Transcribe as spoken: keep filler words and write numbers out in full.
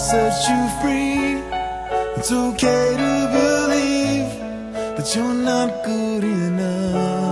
set you free. It's okay to believe that you're not good enough.